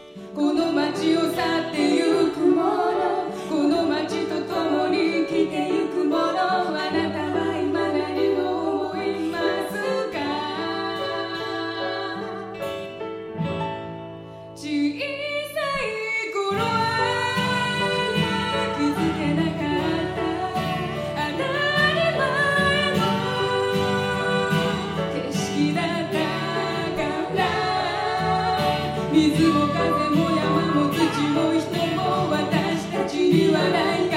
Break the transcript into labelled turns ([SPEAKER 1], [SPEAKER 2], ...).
[SPEAKER 1] この街を去ってゆくもの、この街と共に生きてゆくもの、あなたは今何を思いますか？小さい頃は気づけなかった当たり前の景色だったから、水も風も山も土も人も私たちにはない